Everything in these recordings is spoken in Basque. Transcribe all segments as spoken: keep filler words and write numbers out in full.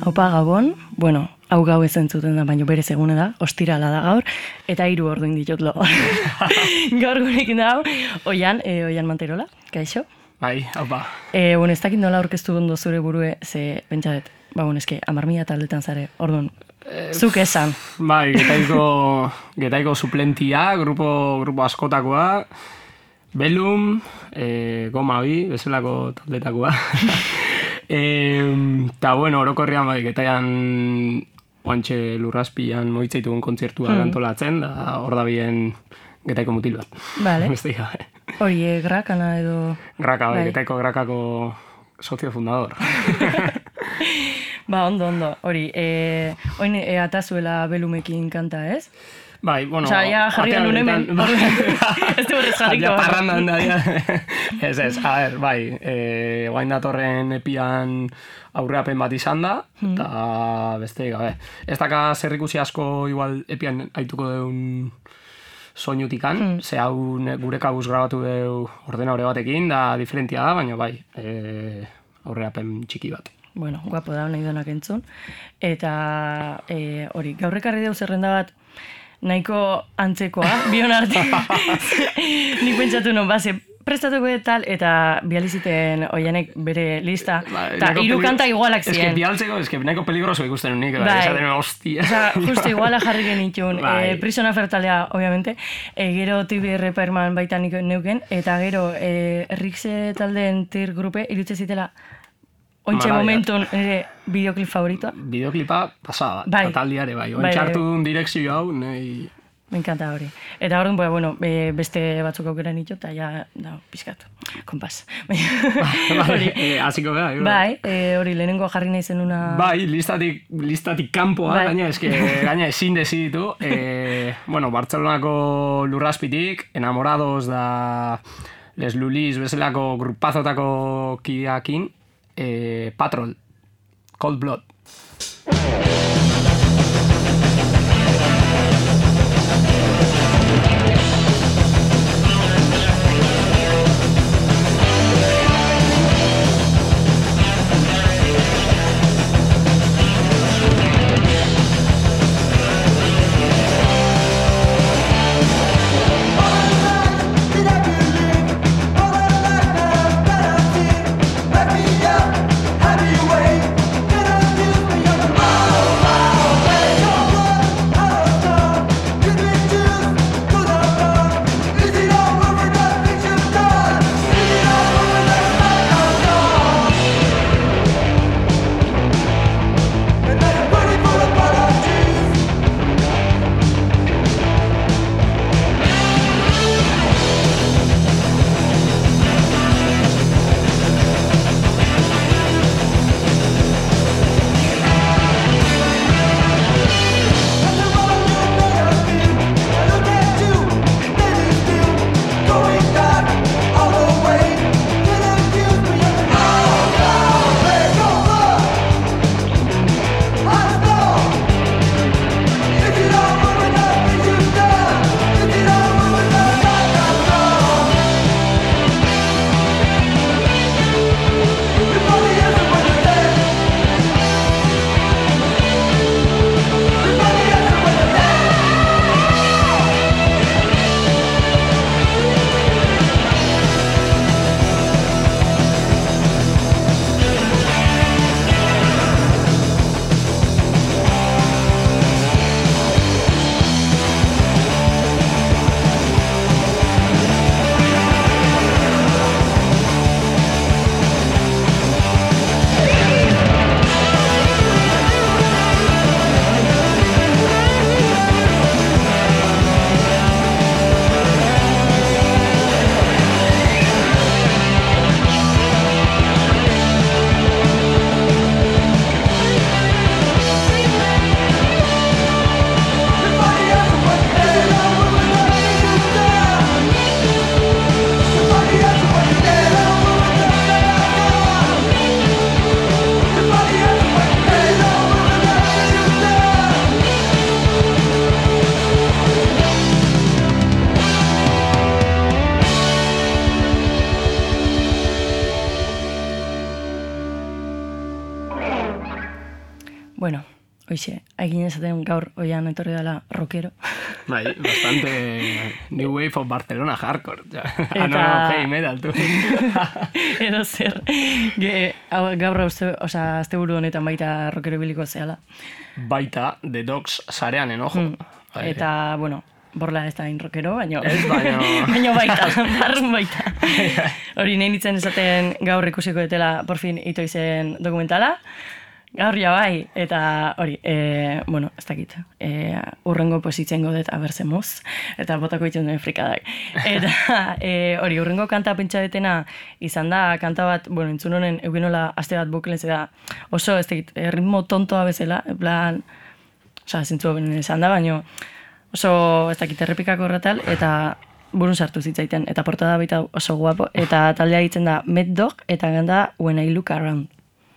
Aupa Gabon, bueno, hau gau ez entzuten da, baina berez egune da, ostirala da gaur, eta hiru orduin ditut lo. Gaur gurekin da hau, Oian, e, Oian Manterola, kaixo? Bai, aupa. E, bueno, ez dakit nola aurkeztu gondo zure burue, ze pentsadet, ba, bueno, eske, amar mila taldetan zare, orduan, zuk esan. Bai, getaiko, getaiko suplentia, grupo, grupo askotakoa, Belum, e, Goma bi, bezalako taldetakoa. Eta, e, bueno, orokorrean bai, getaian oantxe lurrazpian moitzaitugun kontzertua hmm. antolatzen, da hor da bien getaiko mutil bat. Vale. Beste gabe. Hori, e, Grakana edo... Graka, bai, getaiko Grakako socio fundador. Ba, ondo, ondo. Hori, e, oin e, atazuela Belumekin kanta, ez? Bai, bueno... Osa, ja, jarri da hemen. Ez du horrez jarriko. Ja, parrandan da, ja. Ez, ez, a ver, bai, e, guain datorren epian aurreapen bat izan da, eta hmm. beste, gabe. Ez daka zerrikusi asko igual epian aituko deun soinutikan, hmm. ze hau gure kabuz grabatu deu ordena hori batekin, da diferentia da, baina bai, e, aurreapen txiki bat. Bueno, guapo da, nahi donak entzun. Eta e, hori, gaurrekarri deu zerrenda bat, nahiko antzekoa, bion arte. Nik pentsatu non, base, prestatuko tal, eta bializiten Oianek bere lista, eta ba, hiru kanta igualak ziren. Ez que bialtzeko, ez que nahiko peligroso ikusten unik, bai, esaten hostia. Osa, justo iguala jarri genitun, bai. e, Prisona Fertalea, obviamente, e, gero T B R Perman baita nik neuken, eta gero e, Rixe taldeen tir grupe, irutze zitela, ontxe momentun nire bideoklip favoritoa. Bideoklipa pasada, bai. Taldiare bai. Ontxartu bai, bai. Direkzio hau, nahi... Me encanta hori. Eta hori, bueno, beste batzuk aukera nitu, eta ja, da, pizkatu. Kompas. Hori. Hasiko gara, bai. Bai, hori, lehenengo jarri nahi zen una... Bai, listatik, listatik kanpoa, bai. Gaina, eske, gaina ezin deziditu. E, bueno, Bartzelonako lurrazpitik, enamorados da Les Lulis bezalako grupazotako kideakin, Eh, Patrol, Cold Blood. Happy way, get up, give me your bueno, hoxe, haikin esaten gaur oian etorri dela rockero. Bai, bastante New Wave of Barcelona hardcore. Eta... no, heavy metal, tu. Edo zer. Ge, gaur uste, oza, azte buru honetan baita rockero biliko zehala. Baita, The Dogs sarean enojo. Mm. Eta, bueno, borla ez da hain rockero, baina... Ez, baina... baina baita, barrun baita. Hori, nahi nintzen esaten gaur ikusiko detela, por fin, ito izen dokumentala. Gaur ja bai, eta hori, e, bueno, ez dakit, e, urrengo positzen godet abertzemuz, eta botako itxen duen frikadak. Eta e, hori, urrengo kanta pentsa detena izan da, kanta bat, bueno, entzun honen, eugenola aste bat buklen zeda, oso, ez dakit, ritmo tontoa bezala, en plan, oza, zintzu benen izan da, baina oso, ez dakit, errepikako horretal, eta burun sartu zitzaiten, eta portada baita oso guapo, eta taldea egiten da Mad Dog, eta ganda When I Look Around.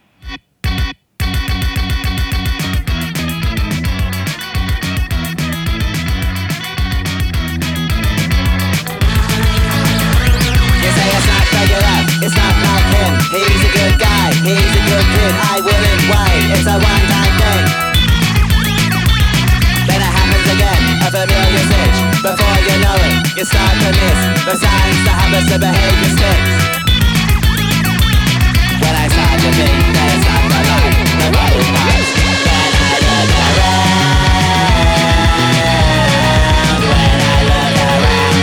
It's not like him, he's a good guy, he's a good kid, I wouldn't wait, it's a one-time thing. Then it happens again, a familiar stitch, before you know it, you start to miss the signs, the habits, the behavior sticks. When I start to think that it's not the life, the body parts, when I look around, when I look around.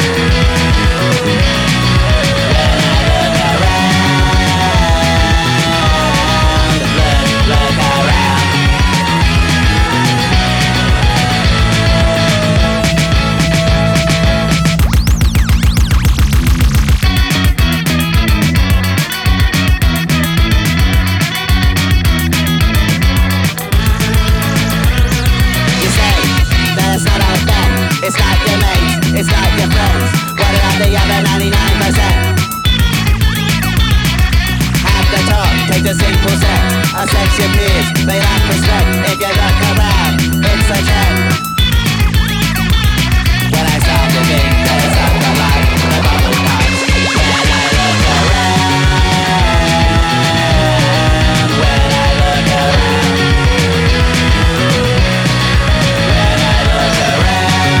It's not your mates, it's not your friends. What about the other ninety-nine percent? Have the talk, take the simple steps. Assess your peers, they lack respect. If you look around, it's a trend. When I start to think that it's not the life, the bubble pops. When I look around, when I look around, when I look around.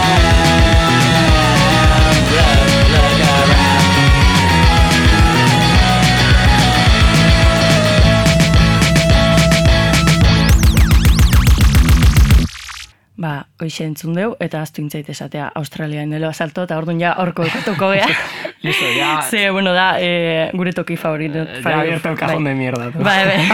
Ba, hoxe entzun deu, eta aztu intzait esatea Australian delo asalto, eta orduan ja horko ekatuko gea. Listo, ya... Ze, bueno, da, e, gure toki favorito. Ya abierto el cajón de mierda. Bai, bai.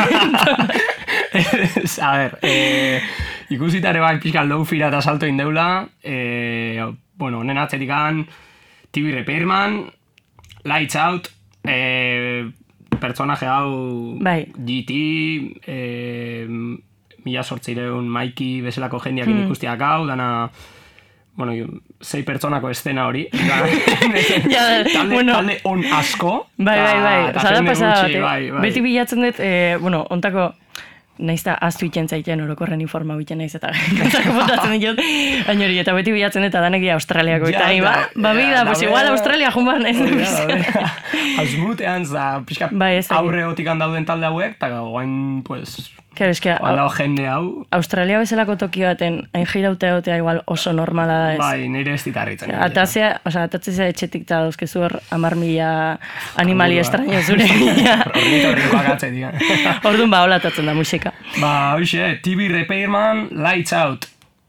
A ver, eh, ikusitare bai pixka low fira eta salto indeula, eh, bueno, honen atzetikan, T V Repairman, Lights Out, eh, personaje hau bai. G T, eh, mila sortzireun Mikey bezalako jendeakin hmm. ikustiak hau, dana, bueno, sei pertsonako estena hori. Ja, talde, bueno, talde on asko. Bai, bai, bai. Osa, da pasada bate. Bai, bai. Beti bilatzen dut, eh, bueno, ontako, naiz da aztu iten zaiten orokorren informa biten naiz eta gauzako botatzen ditut, baina hori, eta beti bilatzen eta danek dira Australiako, eta ni, ba, ba, bida, pues igual Australia jumbar naiz. Azmutean, za, pixka aurre otikan dauden talde hauek, eta guain, pues... Claro, es que Bala jende hau. Australia bezalako toki baten hain jirauta egotea igual oso normala da ez. Bai, nire ez ditarritzen. Atazea, oza, atatzea etxetik eta dauzkezu hor amar mila animali estraño zure. Horrito horrikoak atze, digan. Orduan ba, hola atatzen da musika. Ba, hoxe, T V Repairman, Lights Out.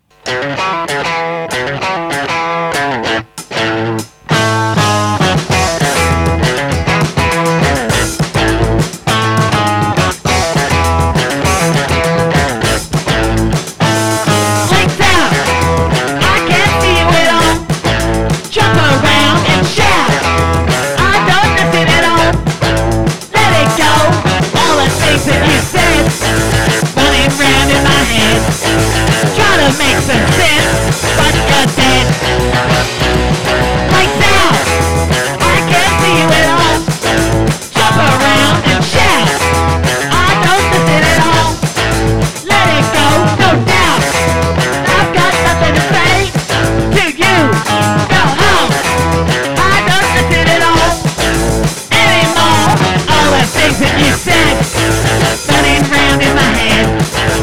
Makes some sense, but you're dead. Lights out, I can't see you at all. Jump around and shout, I don't listen at all. Let it go, no doubt. I've got nothing to say to you. Go home, I don't listen at all anymore. All the things that you said running round in my head.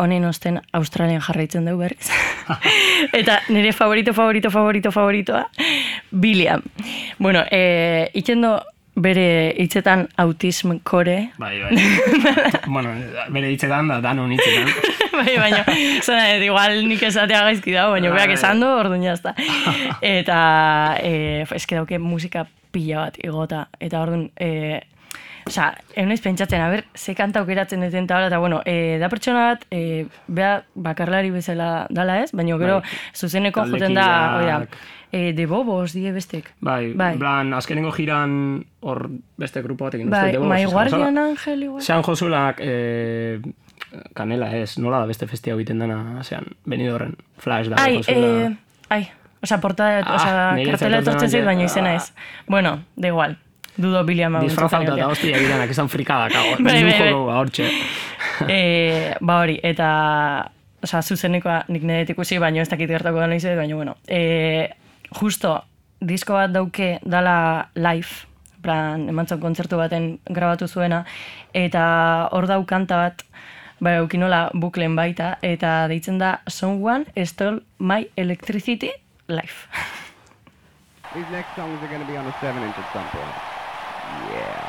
honen osten Australian jarraitzen dugu berriz. Eta nire favorito, favorito, favorito, favoritoa, William. Bueno, e, ikendo bere hitzetan autism kore. Bai, bai. Bueno, bere hitzetan da, danon hitzetan. Bai, baina, zena, igual nik esatea gaizki dago, baina beak esan du, orduan jazta. Eta, e, eske dauke musika pila bat igota, eta orduan, e, oza, egunez pentsatzen, a ber, ze kanta aukeratzen duten eta eta bueno, e, da pertsona bat, e, bea bakarlari bezala dala ez, baina gero bai. zuzeneko joten da, oida, e, de Bobos, die bestek. Bai, bai. Blan, azkenengo jiran hor beste grupo batekin. Bai, My Guardian Angel igual. Sean Josulak, e, kanela ez, nola da beste festia egiten dena, zean, Benidorren, Flash da. Ai, e, ai, oza, portada, ah, oza, kartela etortzen zait, baina izena ez. Bueno, da igual. Dudo William hau. Disfrazauta eta hostia egitenak izan frikadak, hau. Bai, bai, bai. Hortxe. e, ba hori, eta oza, zuzenekoa nik nedet ikusi, baina ez dakit gertako da nahi baina bueno. E, justo, disko bat dauke dala live, plan, emantzak kontzertu baten grabatu zuena, eta hor dau kanta bat, bai, eukinola buklen baita, eta deitzen da Someone Stole My Electricity live. These next songs are going to be on a seven inch at some point. Yeah.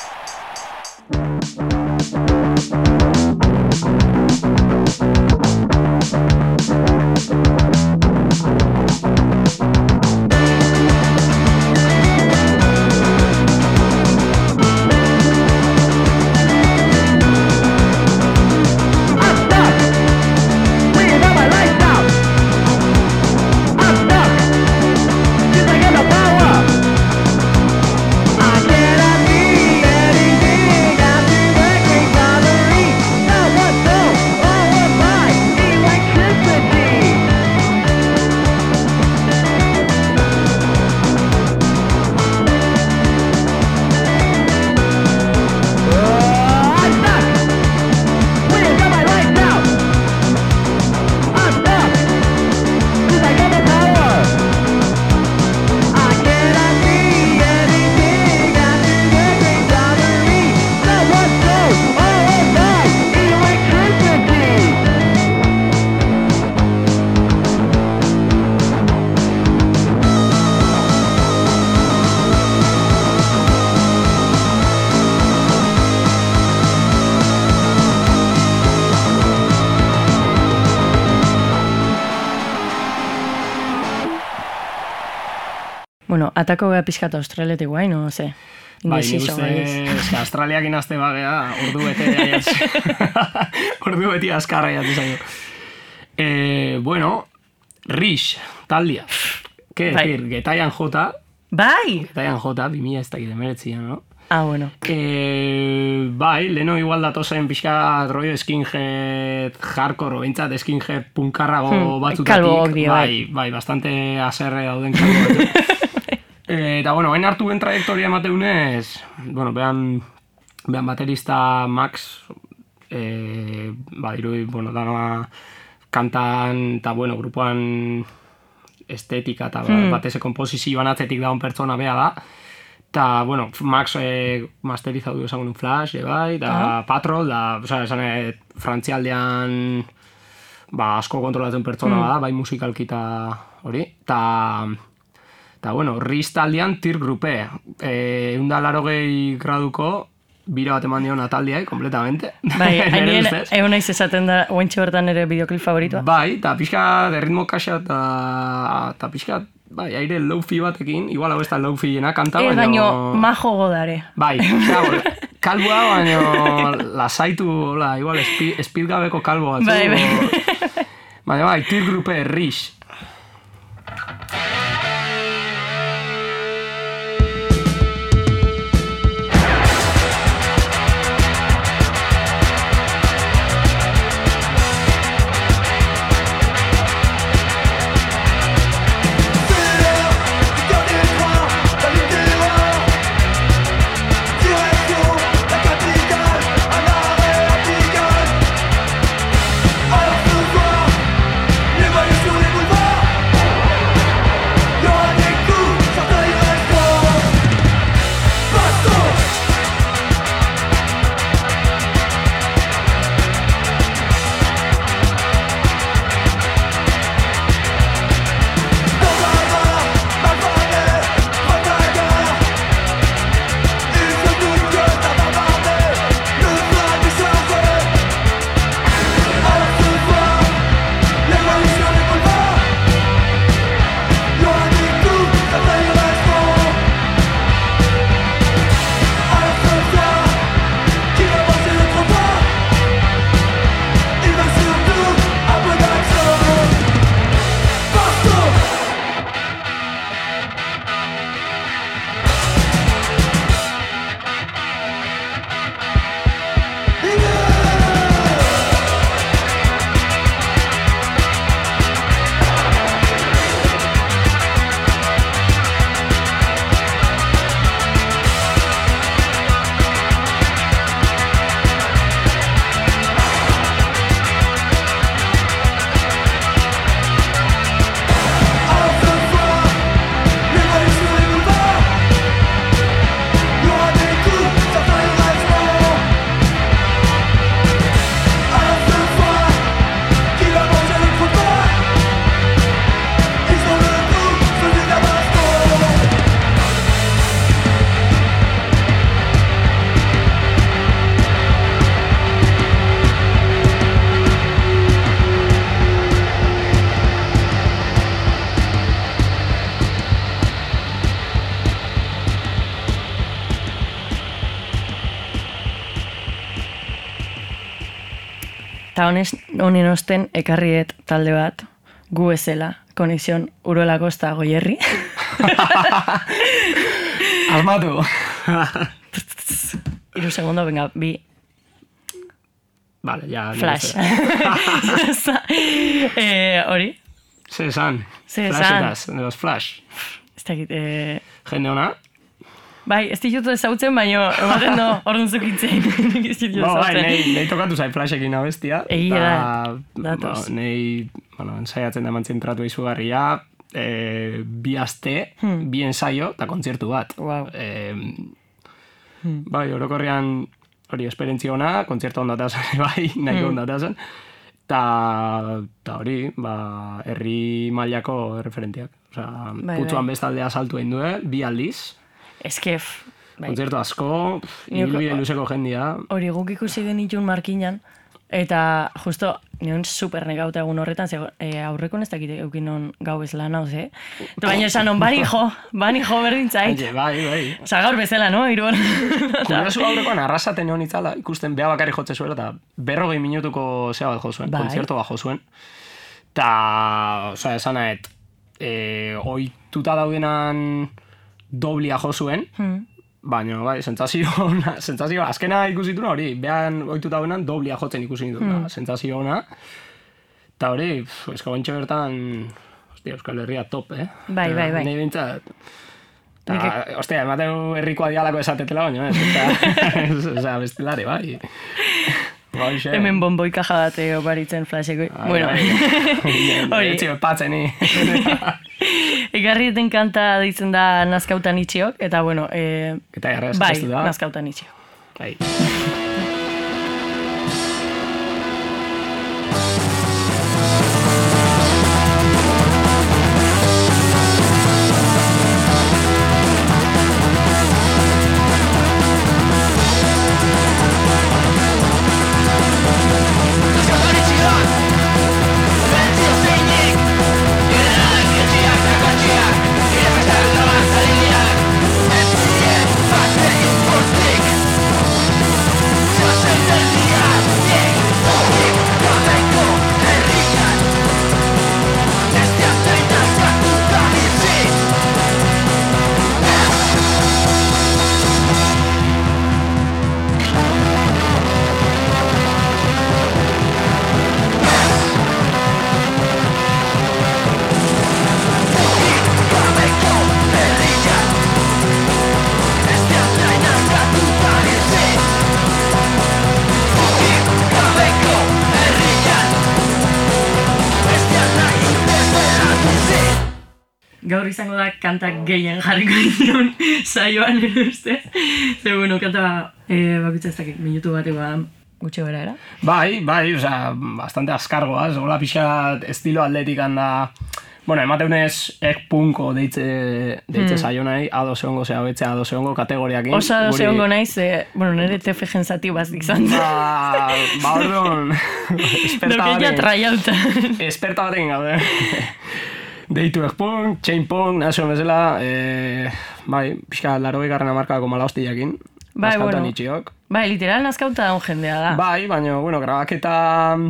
Bueno, atako gara pixkat Australetik guai, no, ze? Bai, nik uste, Australiak inazte bagea, ordu bete jaiatz. Ordu beti azkarra jaiatz zaio. Eh, bueno, Rish, taldia. Ke decir, Getaian Jota. Bai! Getaian Jota, bimila ez dakit emeretzia, no? Ah, bueno. Eh, bai, leheno igual datozen pixka rollo skinhead hardcore, bintzat skinhead punkarrago hmm, batzutatik. Kalboak dio, bai. Bai, bastante aserre dauden kalbo batzuk. E, eta, bueno, hain hartu ben trajektoria emateunez, bueno, behan, behan baterista Max, e, ba, irui, bueno, danoa kantan, eta, bueno, grupoan estetika, eta hmm. bateze komposizioan atzetik daun pertsona beha da. Eta, bueno, Max e, masterizatu esagun un Flash, e, bai, da ah. Patrol, da, oza, esan, e, frantzialdean, ba, asko kontrolatzen pertsona hmm. da, bai musikalkita hori, eta... Eta, bueno, Riz taldean tir grupe. E, eunda larogei graduko, bira bat eman diona taldeai, kompletamente. Bai, hainien, egon naiz esaten da, oentxe bertan ere videoklip favoritoa. Bai, eta pixka de ritmo kaxa, eta pixka, bai, aire low-fi batekin, igual hau ez da low-fiena kanta, baina... E, baino, majo godare. Bai, claro, kalboa, baina lasaitu, hola, igual, speed gabeko kalbo bat. Bai, bai. Baina, bai, tir grupe, Riz. Sur les boulevards Ta honez, honen osten ekarriet talde bat, gu ezela, konexion Urola Kosta Goierri. Asmatu. Iru segundo, venga, bi... Vale, ya... Flash. eh, hori? Ze esan. Ze esan. Flashetaz, de los flash. Ez dakit, eh... Jende ona. Bai, ez ditutu ezautzen, baina ematen do, orduan zukitzen. Ez ditutu Bo, bai, ezautzen. nahi, nahi tokatu zai flashekin abestia. Egia da, Bo, datoz. nahi, bueno, ensaiatzen da mantzentratu izugarria, eh, bi aste, Hmm. bi ensaio, eta kontzertu bat. Wow. Eh, Bai, orokorrean hori esperientzia ona, kontzertu ondatazen, bai, nahiko Hmm. ondatazen. Ta, ta hori, ba, herri mailako referentiak. Osea, Bai, putzuan bai. bestaldea saltu egin due, bi aldiz. Ez que, f- bai. Kontzertu asko, pff, Nio- ibilbide luzeko jendia. Hori guk ikusi genitun markinan, eta justo, nion super negauta egun horretan, ze e, aurreko ez dakit eukinon gau ez lan hau, ze? Eta baina esan on, bani jo, bani jo berdin zait. Aie, bai, bai. Osa gaur bezala, no? Iruan. Kuriosu aurrekoan arrasaten egon itzala, ikusten beha bakarri jotze zuela, eta berrogei minutuko zea bat jo zuen, Bai. kontzertu bat jo zuen. Ta, osea, esan nahet, e, oituta daudenan doblia jo zuen, Hmm. baina, bai, sentsazio ona, sentsazio, azkena ikusituna hori, behan oituta daudenan doblia jotzen ikusi ditut, Hmm. da, sentsazio ona. Ta hori, pff, eska bantxe bertan, hostia, Euskal Herria top, eh? Bai, bai, bai. Nei bintzat, ta, Nik- hostia, emateu herrikoa dialako esatetela, baina, ez, eta, osea, bestelare, bai. Bai, xe. Hemen bonboi kaja bat oparitzen flasheko. Ai, Bueno, bai. hori. Etxe patzen, ni. Egarrieten kanta deitzen da Nazkautan itxiok, eta bueno, e, Eta errez, bai, gastu da. Nazkautan itxiok. Bai. Gaur izango da kantak gehien jarriko ditun saioan ere ustez. Ze, bueno, kanta e, bakitza ez dakit, minutu batekoa gutxi gara, era? Bai, bai, osea, bastante askargoa, hola pixat estilo atletikan da. Bueno, emateunez ek punko deitze, deitze Hmm. saio nahi, ado zehongo zea betzea, ado zehongo kategoriakin. Osa Guri- zehongo naiz, e, bueno, nire tefe jenzati bazik zan. Ba, ba orduan, esperta Dokeia batekin, traiauta. esperta batekin gaude. Deitu ek punk, chain punk, nazio bezala, e, bai, pixka laro egarren amarkako mala hostiakin. Bai, Nazkautan bueno. itxiok. Bai, literal nazkauta daun jendea da. Bai, baina, bueno, grabaketa,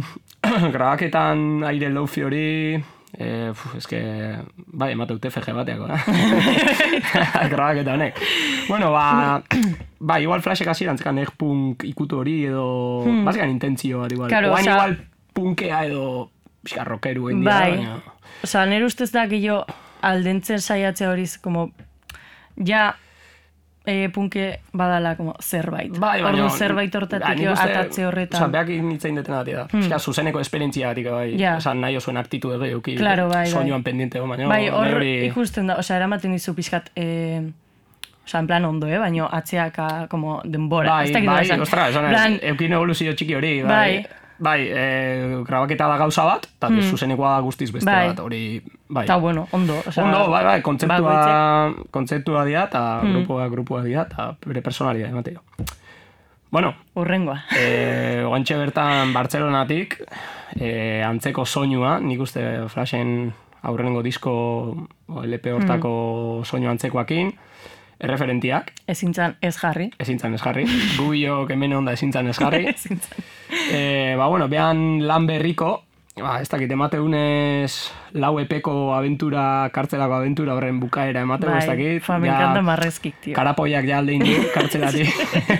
grabaketan aire lofi hori, eh, uf, eske, bai, emate T F G bateako, eh? Grabaketa honek. Bueno, ba, ba, igual flashek hasierantzekan egin punk ikutu hori edo, hmm. bazekan intentzio bat igual. Claro, Oain osea- igual punkea edo, pixka rockeru egin dira, Bai, baina... osea, nire ustez da gehiago aldentzen saiatzea horiz, como, ja, e, punke badala como zerbait. Bai, baina... Orduan zerbait Ba, hortatik nik uste- atatze horretan. Osa, behak nitzein detena dira. Hmm. Pixka, zuzeneko esperientzia batik, bai. Ja. Osa, nahi osuen aktitude gehiuki. Claro, bai, bai. Soinuan pendiente, baina... Bai, hor nire hori... ikusten da, osea, eramaten dizu pixkat, e, osea, en plan ondo, eh, baina atzeaka, como, denbora. Bai, Ez dakit nola bai, esan. ostra, esan, Plan, eukin evoluzio txiki hori, bai. Bai. Bai, e, grabaketa da gauza bat, eta Hmm. zuzenekoa da guztiz beste Bai. bat, hori, bai. eta bueno, ondo. Osea, Ondo, bai, bai, kontzeptua, bakoitzek- kontzeptua dira, eta Hmm. grupua, grupua dira, eta bere personalia emateo. Bueno, Urrengoa. e, oantxe bertan Bartzelonatik, e, antzeko soinua, nik uste Flashen aurrenengo disko o L P hortako Hmm. soinu antzekoakin, erreferentiak. Ezintzan ez jarri. Ezintzan ez jarri. Gubiok hemen onda ezintzan ez jarri. Ezintzan. E, ba, bueno, behan lan berriko, ba, ez dakit, emateunez lau epeko aventura, kartzelako aventura horren bukaera emateu, Bai, ez dakit. fa, me encanta marrezkik, tío. Karapoiak ja aldein du, kartzelatik.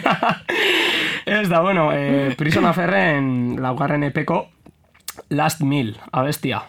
Ez da, bueno, eh, Prison Affairren laugarren epeko Last Meal, abestia.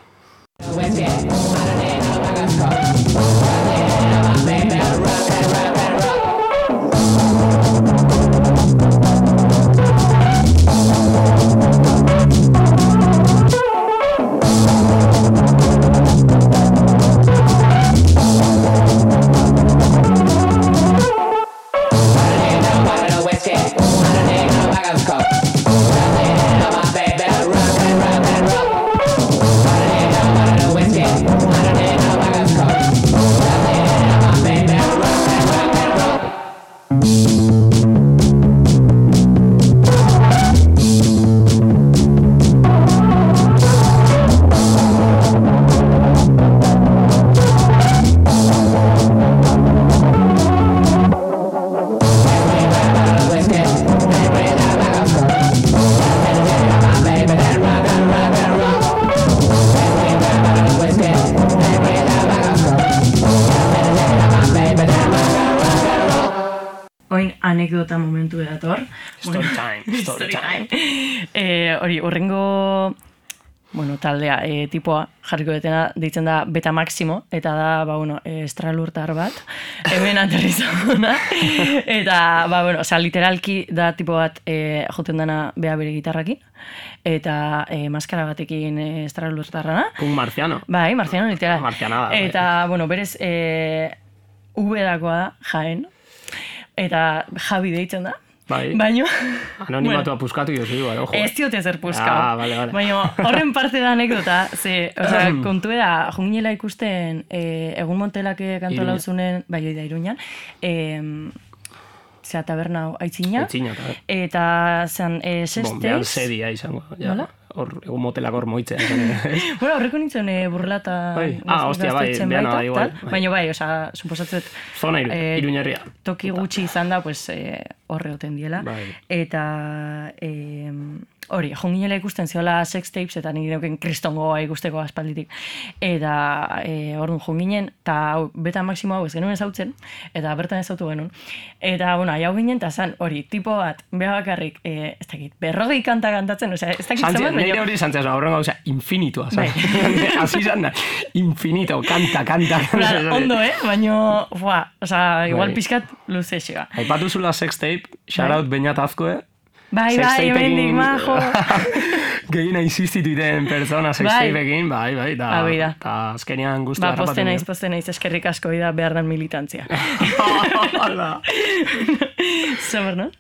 Anekdota momentu edator. Story time, story time. Eh, hori, horrengo bueno, taldea, e, tipoa jarriko detena deitzen da Beta Maximo, eta da, ba, bueno, estralurtar bat, hemen aterrizona, eta, ba, bueno, oza, literalki da tipo bat e, joten dana bea bere gitarrakin, eta e, maskara batekin e, estralurtarrana. Un marciano. Bai, marciano, literal. Marcianada. Eta, bai. Bueno, berez, e, V-dakoa da, Jaén, eta Javi deitzen da. Bai. Baino... Anonimatua bueno, puskatu jozu igual, ojo. Ez diote zer puskau. Ah, vale, vale. Baina horren parte da anekdota, ze, oza, kontu da, junginela ikusten, eh, egun Montelak kantola uzunen, bai, da Iruñan, eh, zera taberna aitzina, aitzina taberna. Eta zean, eh, sesteiz... Bombean sedia izango. Ja. Nola? Hor, egun motelak hor moitzen. Bueno, horreko nintzen eh, burlata... Bai. Ah, hostia, bai, beana da igual. Bai. Baina bai, oza, suposatzet... Zona iru, eh, Iruñerria. Toki gutxi izan da, pues, eh, horre oten diela. Bai. Eta... Eh, hori, jonginela ikusten ziola sex tapes, eta nire euken kristongoa ikusteko aspalditik. Eta e, orduan jonginen, eta Beta Maximo hau ez genuen ezautzen, eta bertan ezautu genuen. Eta, bueno, hau ginen, eta zan, hori, tipo bat, beha bakarrik, e, ez dakit, berrogei kanta kantatzen, osea, ez dakit zemat, baina... Nire hori zantzea, horren gauza, infinitua, bai. Asi zan da, infinito, kanta, kanta. Klar, ondo, eh? Baina, fua, osea, igual pixkat luze xega. Aipatu zula sex tape, shoutout Beñat Azkoe. Bai, bai, emendik, majo. Gehiena insistituiten persona sextapeekin, bai, bai, da, eta azkenean guztu harrapatu. Ba, poste naiz, poste naiz, eskerrik asko da behar dan militantzia. Hala. Zomer, no?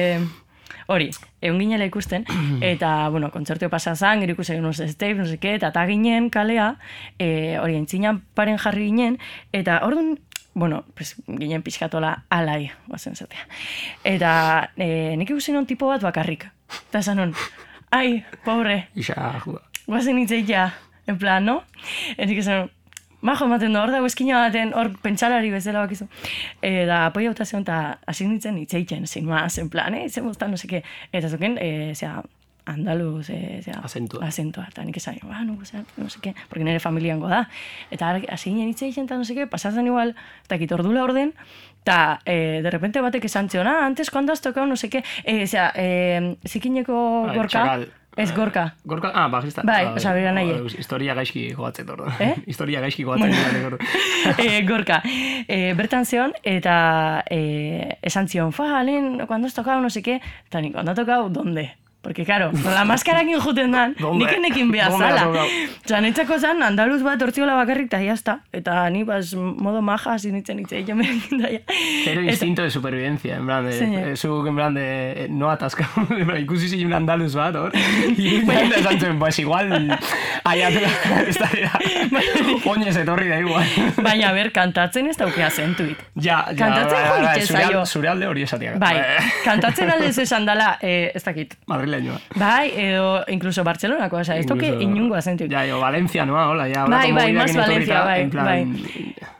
Hori, egun ginela ikusten, eta, bueno, kontzertio pasazan, gero ikusen unos tapes, no seke, eta ta ginen kalea, hori, entzinan paren jarri ginen, eta orduan, bueno, pues, ginen pixkatola alai, guazen zatea. Eta e, nik ikusen hon tipo bat bakarrik. Eta esan hon, ai, pobre, guazen itzeia, en plan, no? Eta nik esan hon, majo ematen da, hor dago eskina baten, hor pentsalari bezala bakizu. Eta apoia hota zeon, eta hasi nintzen itzeiken, sin más, en plan, eh, zen guztan, no seke. Eta zuken, e, zera, andaluz, eh, zera, acentua. Acentua, eta nik esan, ba, no, zera, no seke, porque nire familiango da. Eta hasi ginen itzeiken, eta no seke, pasatzen igual, eta kitordula orden, eta eh, de repente batek esan zion, ah, antes, cuando has tocado, no seke, eh, zera, eh, zikineko gorka, ez gorka. Gorka, ah, bajista. Bai, oza, bera nahi. Historia gaizki joatzen ordo. Eh? Historia gaizki joatzen ordo. eh, gorka. Eh, bertan zeon, eta eh, esan zion, fa, lehen, cuando has tocado, no seke, eta nik, cuando has tocado, ¿dónde? Porque, claro, la maskarakin juten dan, nik enekin behar zala. Osa, netzako zan, andaluz bat hortziola bakarrik, eta jazta. Eta ni, bas, modo maja, hasi nintzen itzei, jamerekin daia. Pero instinto de supervivencia, en plan, de, zuk, en plan, de, no atasca, ikusi zin andaluz bat, hor? Iruña esan zuen, pues igual, aiatu, ez da, oinez etorri da igual. Baina, ber, kantatzen ez daukea zentuit. Ja, ja, kantatzen joit ezaio. Zure alde hori esatiak. Bai, kantatzen alde ez esan dala, ez dakit. Madrileñoa. Bai, edo incluso Barcelonako, o sea, ez toke inungo azentuik. Ja, jo, Valencia, noa, hola, ja. Bai, bai, más Valencia, bai, bai.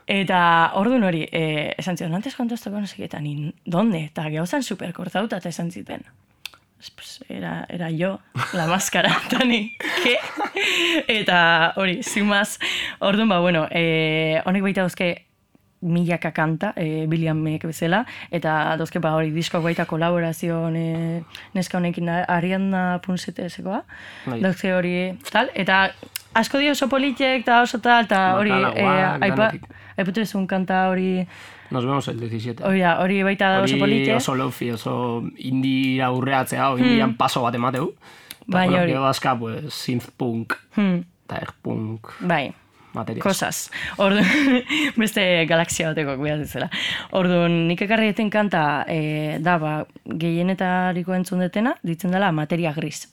Eta orduan hori, eh, esan zion, antes kontostako no sé eta ni, donde? Eta gauzan superkortauta eta esan ziten. Pues era, era yo, la máscara, eta ni, ¿qué? Eta hori, zimaz, orduan ba, bueno, eh, honek baita dauzke milaka kanta, eh, William Mek bezala, eta dauzke ba hori diskoak baita kolaborazio eh, neska honekin Ariadna Punsete esekoa, dauzke hori tal, eta asko dio oso politek eta oso tal, eta hori, eh, aipatu ezun kanta hori... Nos vemos el diecisiete. Hori da, hori baita da oso politek. Hori oso lofi, oso indi aurreatzea, o indian hmm. paso bat emateu. Baina hori. Eta dazka, pues, synth-punk, hmm. eta erpunk. Bai. Materias. Cosas. Orduan, beste galaxia bateko kuidatzela. Orduan, nik ekarri eten kanta eh, da, ba, gehienetariko entzun detena, ditzen dela Materia Gris.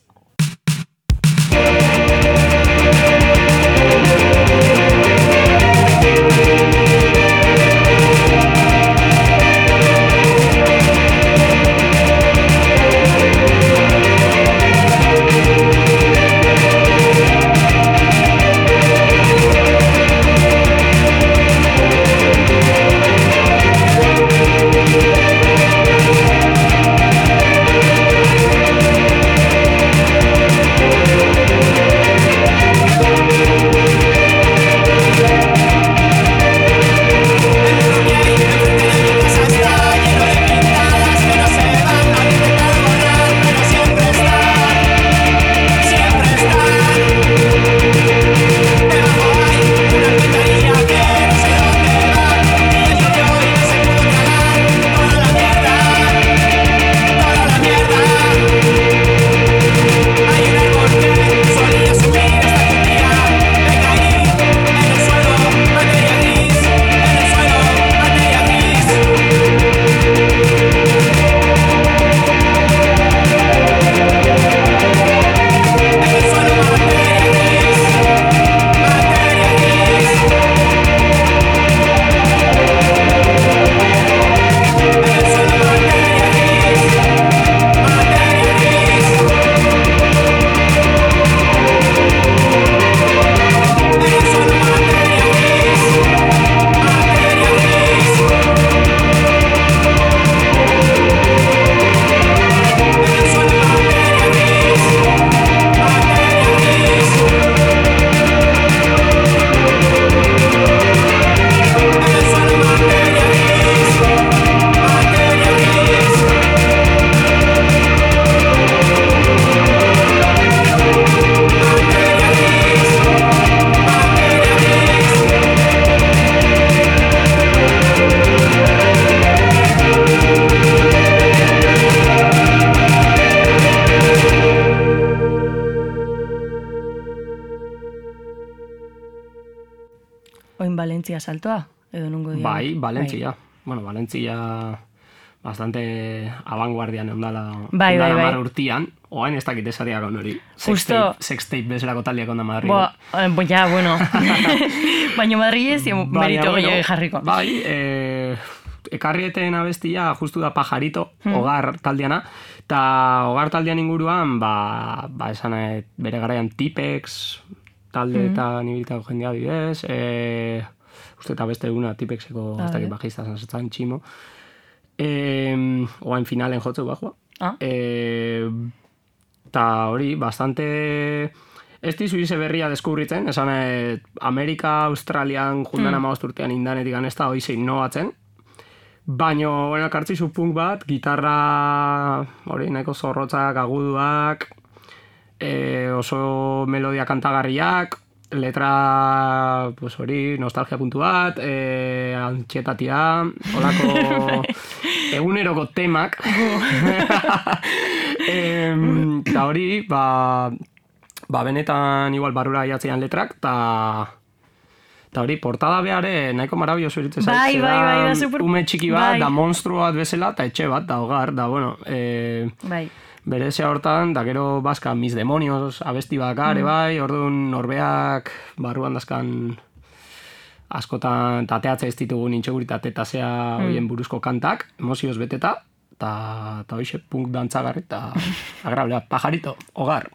Valentzia saltoa, edo nungo dira. Bai, Valentzia. Bai. Bueno, Valentzia bastante abanguardian ondala, bai, ondala bai, mar bai. urtian, oain ez dakit esariak onori. Justo. Sextape bezalako taldeak onda Madrid. Bo, eh, bo, ja, bueno. Baina Madrilez, merito bueno, gehiago jarriko. Bai, eh, ekarrieten abestia justu da Pajarito, hmm. Hogar taldeana, eta Hogar taldean inguruan, ba, ba esan bere garaian Tipex, talde eta mm-hmm. nibilitako jendea bidez, e, uste eta beste eguna Tipexeko ez dakit bajista zanzatzen tximo, e, oain finalen jotzeu bajua. Ah. E, eta hori, bastante... Ez dizu ize berria deskubritzen, esan e, Amerika, Australian, jundan mm. amagost urtean indanetik anesta, hoi zein noatzen, baina, bueno, kartzizu punk bat, gitarra, hori, nahiko zorrotzak, aguduak, E, oso melodia kantagarriak, letra, pues hori, nostalgia puntu bat, e, antxetatia, holako eguneroko temak. Eta hori, ba, ba benetan igual barrura jatzean letrak, eta eta hori, portada behare nahiko marabilloso eritzen zait. Bai, bai, bai, da super... Ume txiki bat, bai. Da monstru bat bezala, eta etxe bat, da hogar, da bueno... E, bai. Berezea hortan, da gero bazka Mis Demonios abesti bakar, mm. bai, orduan norbeak barruan dazkan askotan tateatze ez ditugu nintxeguritate eta zea mm. hoien buruzko kantak, emozioz beteta, eta hoixe punk dantzagarri eta agrable, Pajarito, Hogar.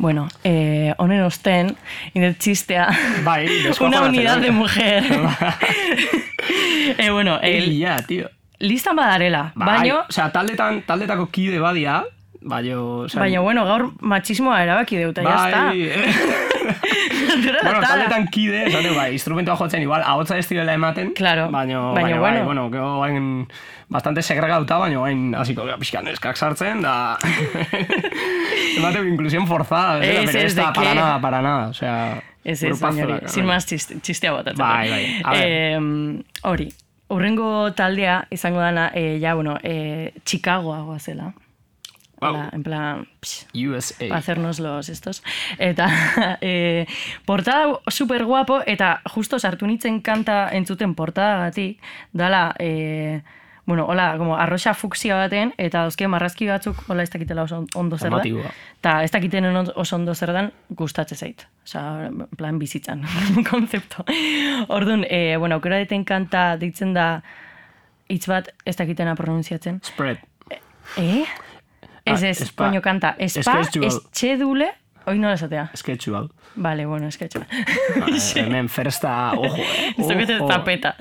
Bueno, eh, honen osten, indet txistea, Bai, deskoa una joratzen, unidad eh? de mujer. eh, bueno, el, Egia, tío. listan badarela, Bai, baino, osea, taldetan, taldetako kide badia, baino... Osea, baina, bueno, gaur matxismoa erabaki deuta, jazta. bai, bueno, taldetan kide, esate, bai, instrumentoa jotzen, igual, ahotza ez direla ematen, Claro, baino, baina, baina, bueno. bai, bueno, gero hain bastante segregauta, baina hain hasiko gara pixkan eskak sartzen, da... Emateu inclusión forzada, Ez, pero ez, ez da de para qué? nada, para nada, osea... Ez ez, grupazo baina hori, da, sin bai. más txiste, txistea botatzen. Bai, bai, a ver. Eh, hori, urrengo taldea izango dana, eh, ja, bueno, eh, Chicagoagoa zela. Wow. Hola, en plan, psh, U S A. para hacernos los estos. Eta, eh, portada super guapo, eta justo sartu nitzen kanta entzuten portadagatik, dala, eh, bueno, hola, como arroxa fuksia baten, eta dauzke marrazki batzuk, hola, ez dakitela oso ondo zer da. Emotiboa. Eta ez dakiten oso ondo zer dan, gustatze zait. Osa, en plan bizitzan, konzepto. Orduan, eh, bueno, aukera deten kanta deitzen da hitz bat ez dakitena pronunziatzen. Spread. Eh? Ez Ah, ez, espa- koño kanta. Espa, Schedule. eschedule, hoi nola esatea. Sketchual. Vale, bueno, esketxu. Hemen fersta, ojo, eh. Esto que te Ojo. tapeta.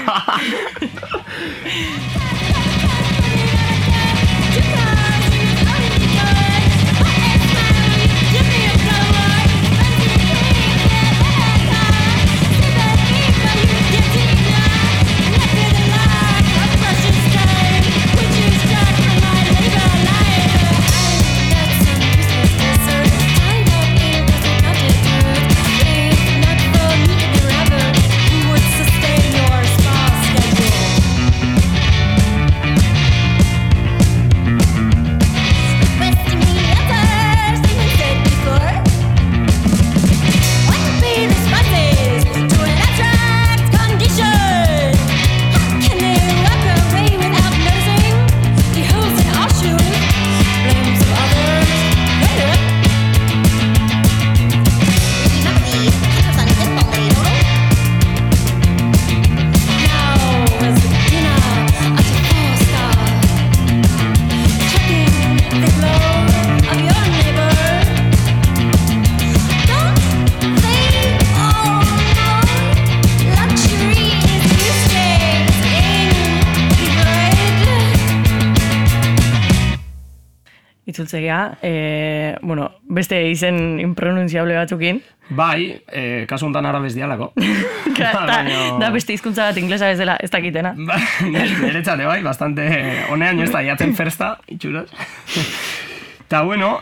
Itzultzea, eh, bueno, beste izen impronunziable batzukin. Bai, eh, kasu honetan arabez dialako. da, Baina- da beste hizkuntza bat inglesa bezala ez dakitena. Ba, Niretzate bai, bastante honean ez da jatzen fersta, itxuraz. Eta bueno,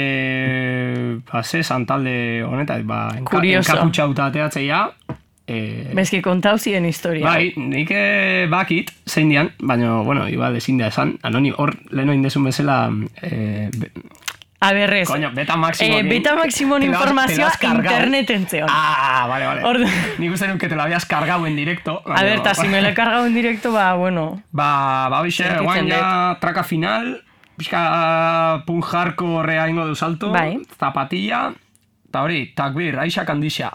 eh, ba, ze santalde honetan, ba, enka, Kurioso. enkaputxauta ateatzeia. Eh, Bezki kontau ziren historia. bai, nik eh, bakit, zein dian, baina, bueno, igual ezin da esan, anoni, hor leheno indezun bezala, eh, be- A ber, ez. Coño, beta maximo. Eh, beta maximon informazioa interneten zeon. Ah, vale, vale. Ordu- Nik uste nun que te lo habías cargado en directo. A ver, ta si me lo he cargado en directo, ba, bueno. Ba, ba, bixe, Sentitzen guain ja, traka final, pixka punk hardcorrea ingo du salto, Bai. zapatilla, eta hori, takbir, aixa kandixa.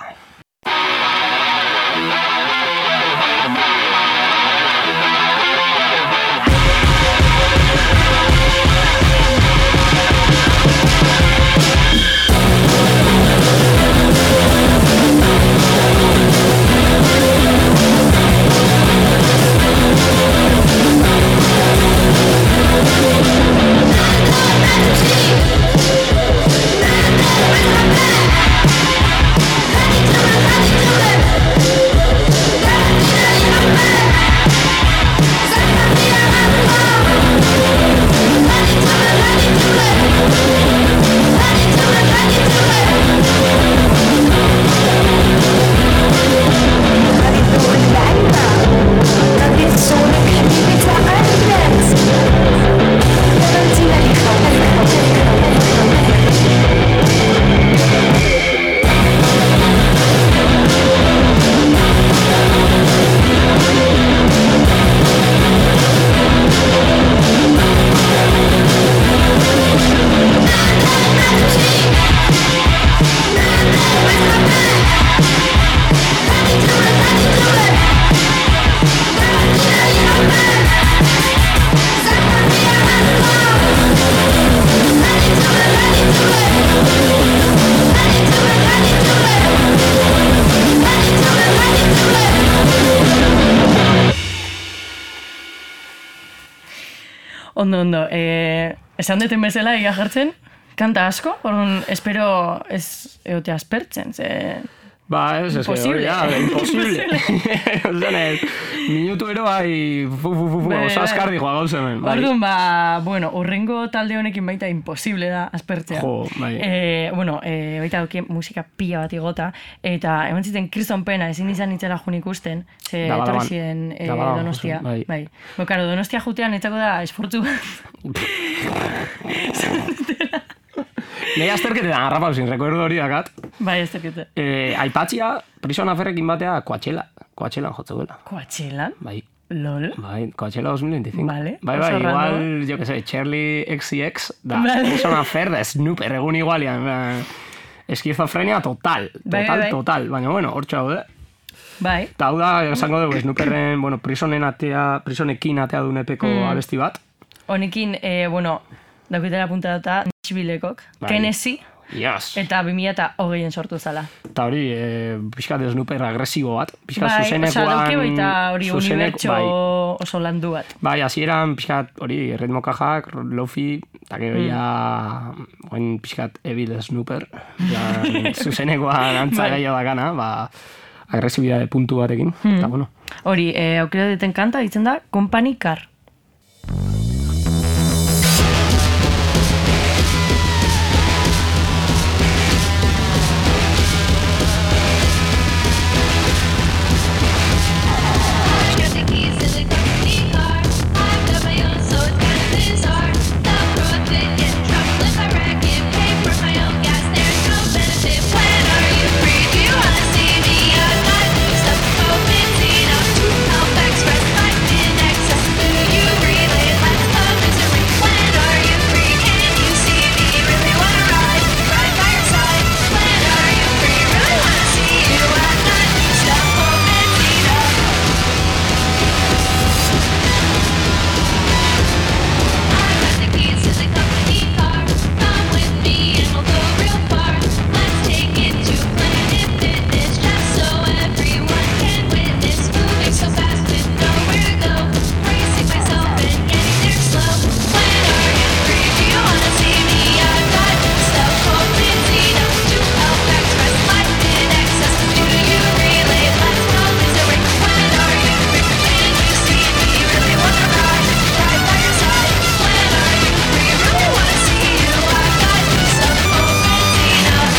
Let's go back to sleep. Ondo, ondo. E, esan deten bezala, ia jartzen, kanta asko, orduan, espero ez egote aspertzen, ze... Ba, ez, ez, Imposible. ja, imposible. Zenez, minutu ero bai, fu, fu, fu, fu, Bai, oso bai. askardi joa gauzen, bai. Orduan, ba, bueno, urrengo talde honekin baita imposible da aspertzea. Jo, bai. E, bueno, e, baita doki musika pila bat igota, eta eman ziten kriston pena, ezin izan itzela jun ikusten, ze Da, badaban. etorri ziren e, Da, badaban, Donostia. bai. Bai. Bo, karo, Donostia jutean etzako da esfortzu Nei azterketetan harrapausin, rekordo hori dakat. bai, ez dakite. Eh, aipatzia, Prison Affairrekin batea, Coachella. Coachellan jotze duela. Coachellan? Bai, Lol. bai, Coachella dos mil veinticinco. Vale, Bai, bai, oso igual, random. jo que sé, Charlie X C X, da, Vale. Prison Affair da Snooper, egun igualian. eh, Esquizofrenia total, Bai, total, bai. total. Baina, bueno, hortxe daude. Bai, Eta hau da, esango dugu, Snooperren, bueno, prisonen atea, prisonekin atea duen epeko Mm. abesti bat. honekin, e, bueno, daukitela puntatuta, Nashvillekok, Bai. Tennessee, Yes. eta bi mila hogeien sortu zala. Eta hori, e, pixkat Snooper agresibo bat. Pixkat Bai, zuzenekoan... osea, dauke baita hori zuzenek- unibertso bai. oso landu bat. Bai, hasieran pixkat hori ritmo kajak, lofi, eta gero ja, oin pixkat evil Snooper, ja, zuzenekoan antza Bai. gehiago dakana, ba, agresibidade puntu batekin, eta bueno. Hori, e, aukera duten kanta, ditzen da, Company Car. Got the keys to the company car. I've got my own, so it's kind of bizarre. Not profit, get in trouble if I wreck it. Pay for my own gas, there's no benefit. When are you free? Do you wanna see me? I've got new stuff, oh, benzene up to Help Express, life in excess. Do you relay? Let's love misery. When are you free? Can you see me? Really wanna ride, ride by your side. When are you free? Really wanna see you. I've got new stuff, oh, benzene up. I've got the keys to the company car. Come with me and we'll go real far. Let's take it to Planet Fitness, just so everyone can witness. Moving so fast with nowhere to go. Bracing myself and getting there slow. When are you free? Do you wanna see me? I've got new stuff, oh, benzene up to Help Express, life in excess. Do you relay? Let's go misery. When are you free? Can you see me? Really wanna ride, ride by your side. When are you free? Really wanna see you. I've got new stuff, oh, benzene up.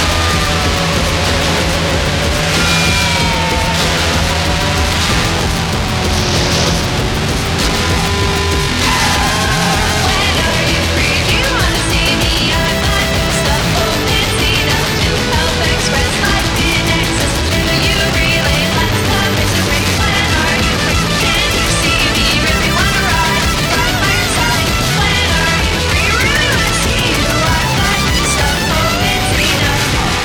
When are you free? Do you wanna see me? I've got new stuff, oh, benzene up to Help Express, life in excess. Do you relay? Let's love misery. When are you free? Can you see me? Really wanna ride, ride by your side. When are you free? Really wanna see you. I've got new stuff, oh, benzene up.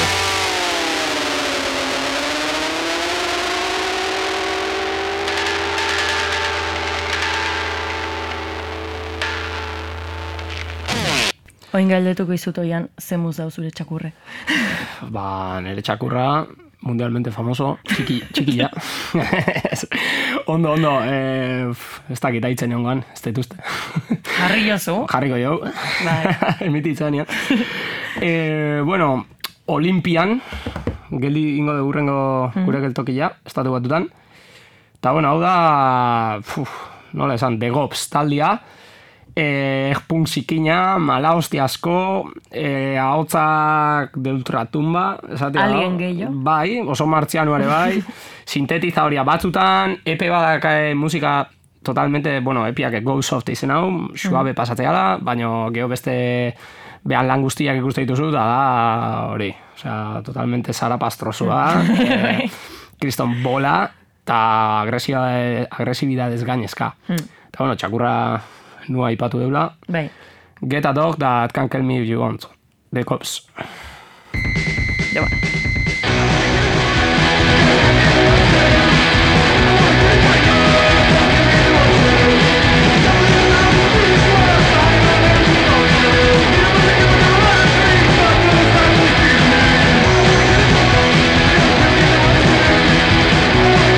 Oin galdetuko izut oian, zemuz dau zure txakurre. Ba, nire txakurra, mundialmente famoso, txiki, txikila. ondo, ondo, eh, ez dakit aitzen egongan, ez dituzte. Jarri jozu. Jarriko jau, Bai. emititzen ja. eh, bueno, Olimpian, geldi ingo dugu urrengo gure geltokia, estatu batutan. Eta, bueno, hau da, uf, nola esan, The Gops taldia, eh, punk zikina, mala hostia asko, eh, ahotsak de ultratumba, esatea. Alien gehiago. Bai, oso martzianu ere bai, sintetizadoria batzutan, epe badakae musika totalmente, bueno, epiak go soft izen hau, suabe pasatzea da, baina geho beste behan lan guztiak ikuste dituzu, da da hori, osea, totalmente zarapastrosoa, eh, kriston bola, eta agresibidadez gainezka. Eta, bueno, txakurra nua ipatu deula. Bai. Get a dog that can kill me if you want. The Cops. Ja, ba.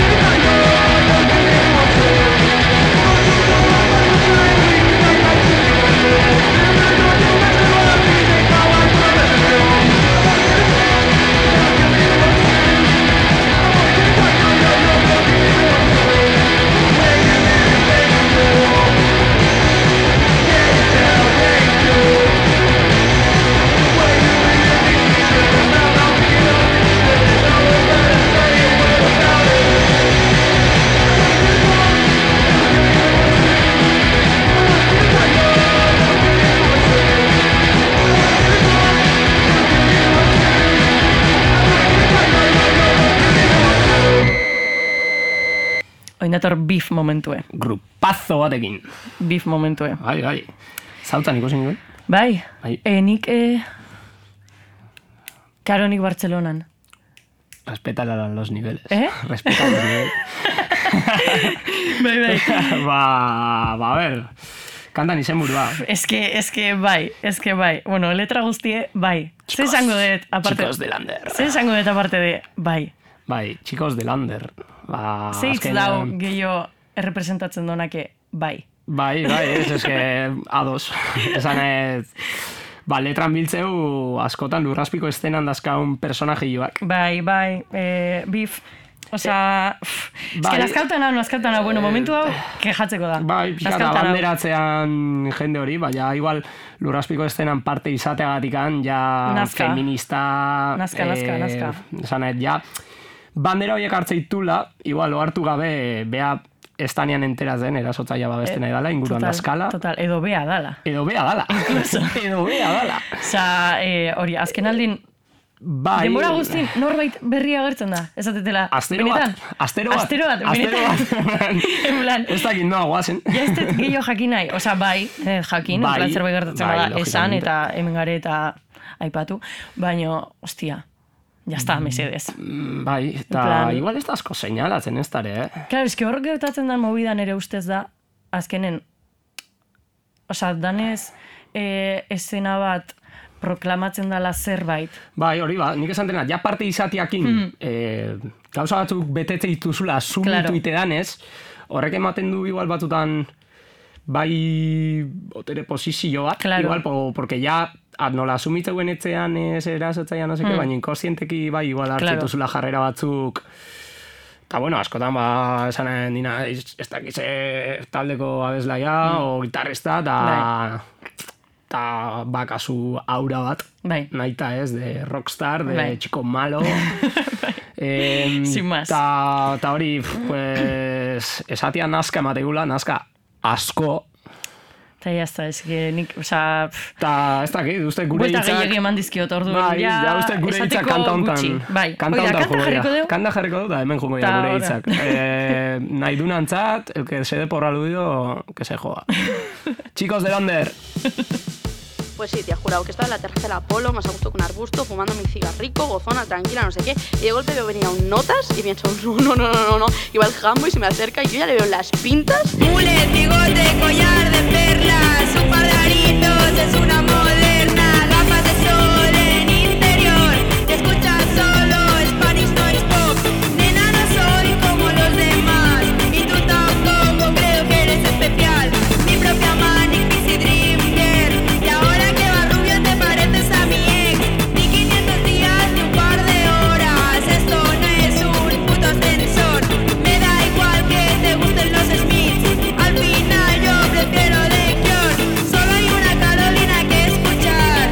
When Oin dator beef momentue. Grupazo batekin. Beef momentue. Bai, bai. Zautan ikusi nuen. Bai, Bai. e, nik... E... Karo nik Bartzelonan. Respetar a los niveles. Eh? Respetar los niveles. Bai, bai. ba, ba, a ver. Kantan izen burua. Es que, es que bai, es que bai. Bueno, letra guztie, bai. Ze Chicos, esango dut, aparte... Chicos de Lander. Ze esango dut, aparte de, bai. Bai, chicos de Lander. Ba, Ze hitz azkenean- dau gehiago errepresentatzen donake, bai. Bai, bai, ez, ez que ados. Esan ez... Ba, letran biltzeu askotan lurraspiko estenan dazkaun personajioak. Bai, bai, e, beef... Osea, pff, es bai. que laskautan hau, laskautan hau, bueno, momentu hau, kejatzeko da. Bai, pixka eta Laskautan hau. banderatzean jende hori, baina igual lurraspiko estenan parte izateagatikan, ja Nazka. feminista... Nazka, nazka, nazka. Esan ez, ja, bandera horiek hartzeitula, igual ohartu gabe, bea estanean enteratzen, erasotzaia babesten nahi dala, inguruan Total, dazkala. Total, edo bea dala. Edo bea dala. Edo bea dala. Osea, e, hori, azken aldin, Bai. denbora guztin, norbait berria agertzen da, esatetela. Astero bat. Benetan? Astero bat. Astero bat, Astero benetan. bat. En plan, Ez dakit noa guazen. ja ez dut gehiago jakin nahi, osea, bai, eh, jakin, Bai, en plan zerbait gertatzen bai, bada, esan logikamente. eta hemen gare eta aipatu, baina, ostia, jazta, mesedez. Mm, Bai, eta plan- igual ez da asko seinalatzen ez dare, eh? Claro, eske hor gertatzen den mobidan ere ustez da, azkenen, osea, danez e, esena bat proklamatzen dela zerbait. Bai, hori ba, nik esan dena, ja parte izatiakin, eh, gauza batzuk betetze dituzula sumitu Claro. itedanez, horrek ematen du igual batzutan bai botere posizio bat, Claro. igual, po, porque ja a, nola asumitzeuen etzean ez erasotzaia, no seke, Mm. baina inkonsienteki bai igual hartzen Claro. dituzula jarrera batzuk. Eta bueno, askotan ba, esan dina, ez ez dakize taldeko abeslaia, o gitarrista, eta Bai. eta bakazu aura bat, Bai. nahita ez, de rockstar, de Bai. chico malo. eh, Sin más. Ta, ta hori, pf, pues, esatia nazka emategula, nazka asko, Eta jazta, eske nik, osea, pff, eta ez dakit, uste gure buelta hitzak... gehiagi eman dizkiot ordu. Bai, ja, ja uste gure hitzak esateko kanta hontan. gutxi. Bai, Kanta oida, hontan kanta jogo jarriko dira. dugu. Kanta jarriko dugu, da hemen jongo dira Ta gure ora. hitzak. Eh, nahi dunantzat, el que se dé por aludido, que se joda. Chicos de Lander. Pues sí, te he jurado que estaba en la terraza del Apolo, más a gusto con un arbusto, fumando mi cigarrico, gozona, tranquila, no sé qué. Y de golpe veo venir a un Notas y pienso, no, no, no, no, no, no. Y va el jambo y se me acerca y yo ya le veo las pintas. Mulet, bigote, collar de perlas, un par de aritos, es una moderna, gafas de sol en interior, y escuchas solo Spanish Noise Pop. Nena, no soy como los demás, y tú tampoco creo que eres especial. Mi propia Manic Pixie Dream Girl, y ahora que va rubio te pareces a mi ex. Ni quinientos días ni un par de horas, esto no es un puto ascensor. Me da igual que te gusten los Smiths, al final yo prefiero The Cure. Solo hay una Carolina que escuchar,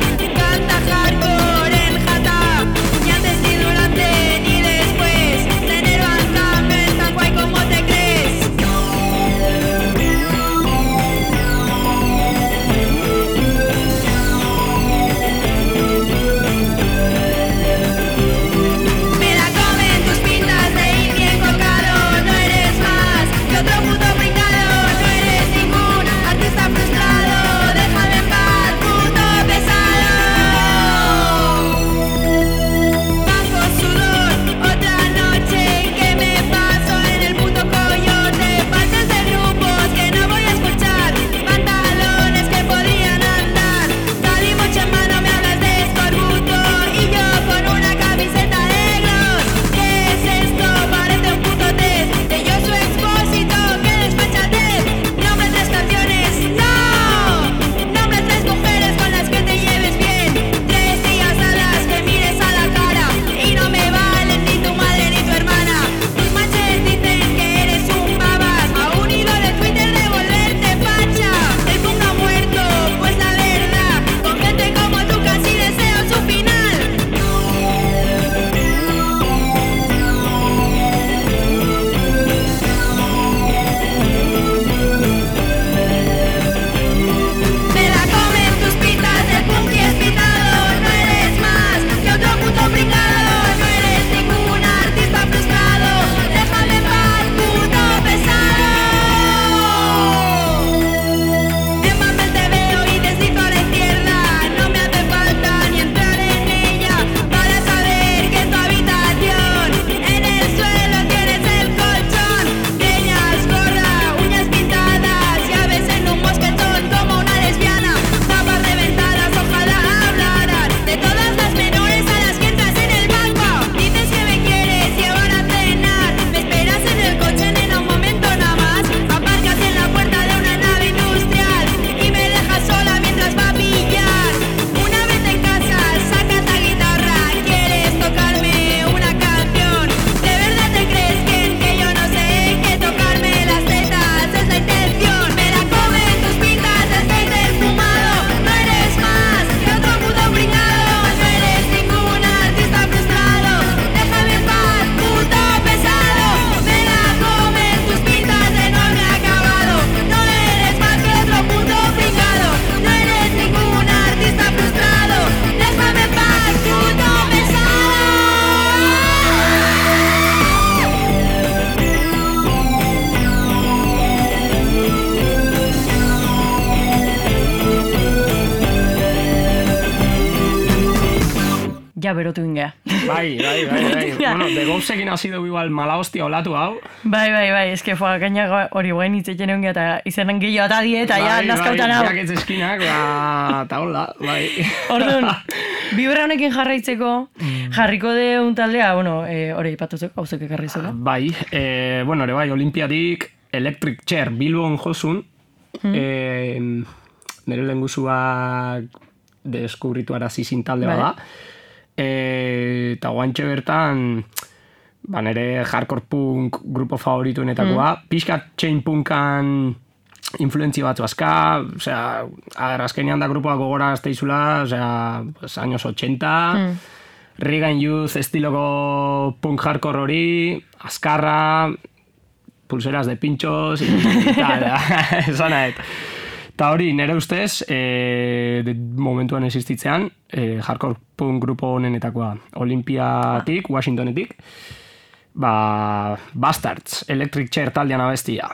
ja berotu ingea. Bai, bai, bai, bai. Bueno, de gauzekin hasi dugu igual mala hostia olatu hau. Bai, bai, bai, eske foa, gaina hori guain hitzetzen egon eta izanen gehiago eta die, eta ja, nazkautan hau. Bai, bai, eskinak, ba, eta hola, bai. Orduan, Vibra honekin jarraitzeko, jarriko de un taldea, bueno, hori ipatuzeko, hauzek ekarri zuela. Bai, e, bueno, ere bai, Olimpiadik Electric Chair Bilbon josun, mm. e, nire lenguzuak deskubritu arazi zintalde bada. E, eta guantxe bertan, ba, nire hardcore punk grupo favorituenetakoa, mm. pixkat chain punkan influenzi batzu azka, osea, agar, azkenean da grupoa gogora azteizula, osea, pues, años ochenta, mm. Reagan Youth estiloko punk hardcore hori, azkarra, pulseras de pinchos, y tal, esan nahet. Eta hori, nire ustez, e, momentuan existitzean, e, hardcore punk grupo honenetakoa, Olimpiatik, Washingtonetik, ba, Bastards, Electric Chair taldean abestia.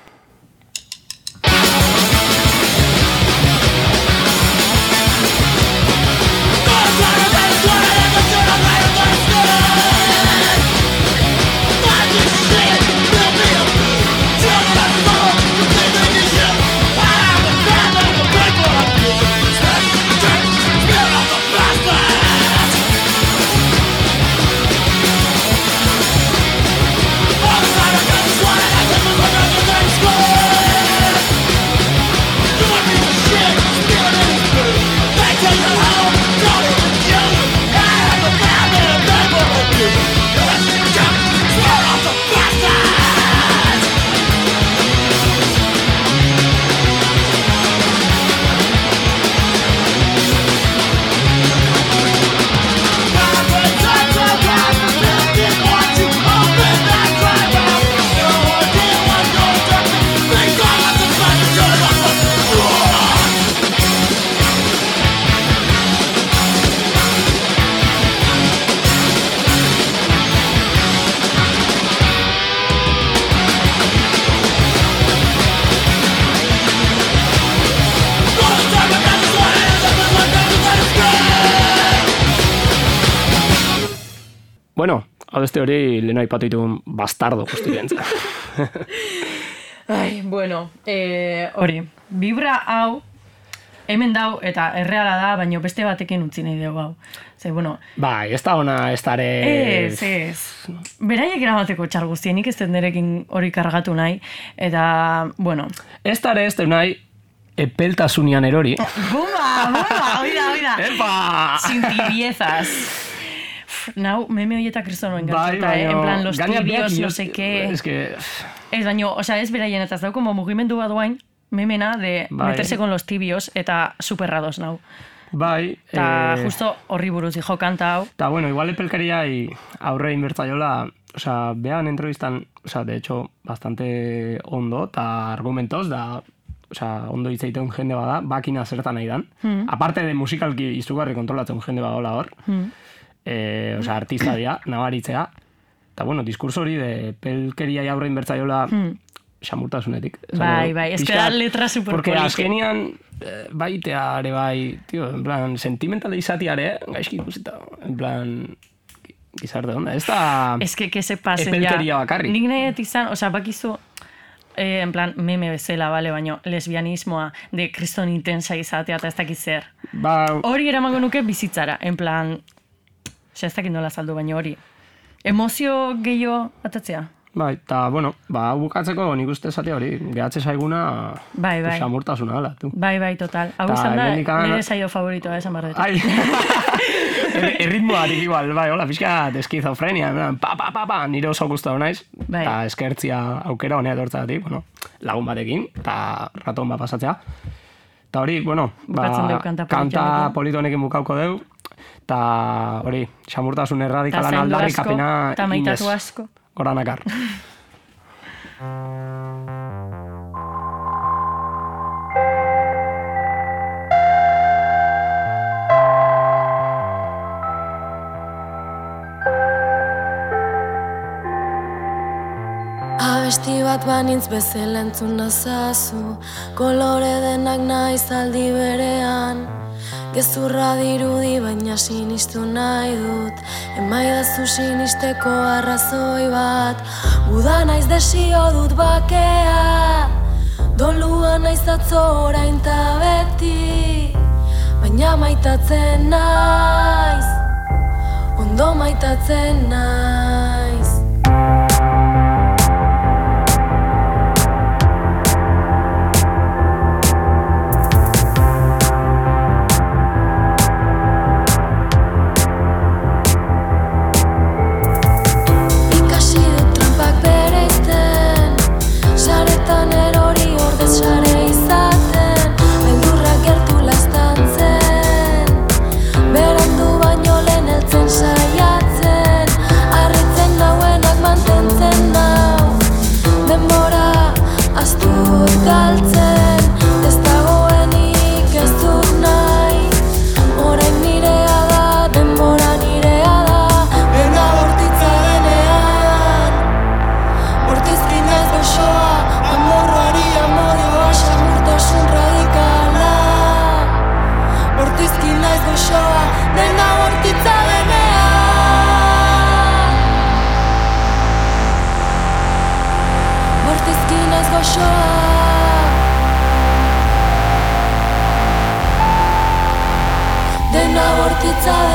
Bueno, hau beste hori lehena aipatu ditun bastardo guztirentza. Ai, bueno, eh, hori, Vibra hau, hemen dau eta erreala da, baina beste batekin utzi nahi dugu hau. Ze, bueno... Bai, ez da ona, ez da ere... Ez, ez. Beraiek eramateko txar guztienik ez nerekin hori kargatu nahi, eta, bueno... Ez da ere ez da nahi, epeltasunian erori. Buma, buma, oida, oida. Epa! Sin tibiezas. Nau, meme hoieta kristonoen bai, gertuta, eh? En plan, los tibios, no sé qué... Es que... Ez, baino, o sea, ez beraien, eta ez dau como mugimendu bat duain, memena de bai. Meterse con los tibios, eta superrados nau. Bai. Eta eh... justo horri buruz dijo kanta hau. Eta bueno, igual epelkeriai aurre inbertzaiola, o sea, vean entrevistan, o sea, de hecho, bastante ondo, eta argumentos, da... O sea, ondo hitzaiten jende bada, bakina zertan nahi dan. Mm. Aparte de musikalki izugarri kontrolatzen jende bada hor. Mm. Eh, o sea, artista dia, nabaritzea. Eta, bueno, diskurso hori de pelkeriai aurre inbertzaiola hmm. xamurtasunetik. Bai, bai, ez que da letra superpolike. Porque azkenian, eh, baiteare, bai, tío, en plan, sentimentale izatiare, gaizki ikusita, en plan, gizarte onda. Ez da... Ez que, que se pasen ya. Epelkeria bakarrik. Nik nahi izan, o sea, bakizu, eh, en plan, meme bezala, vale, baino, lesbianismoa, de kriston intensa izatea, eta ez dakit zer. Ba... Hori eramango nuke bizitzara, en plan... Ose, ez dakit nola saldu, baina hori. Emozio gehiago atatzea? Bai, eta, bueno, ba, bukatzeko nik uste esate hori, gehatze zaiguna bai, bai. Xamurtasuna dela, tu. Bai, bai, total. Hau izan da, nire saio favoritoa esan barretu. Ai, erritmoatik igual, bai, hola, pixka, eskizofrenia, pa, pa, pa, pa, nire oso guztatu naiz, eta bai. Eskertzia aukera honea dortzatik, bueno, lagun batekin, eta raton bat pasatzea. Eta hori, bueno, ba, kanta, kanta polito honekin bukauko deu, eta hori, xamurtasun erradikalan aldarrikapena inez. Eta maitatu asko. Goranakar. Abesti bat banintz bezala entzun nazazu, kolore denak naiz aldi berean. Gezurra dirudi baina sinistu nahi dut. Emaidazu sinisteko arrazoi bat. Uda naiz desio dut bakea, dolua naiz atzo orain ta beti. Baina maitatzen naiz, ondo maitatzen naiz. Dena bortitza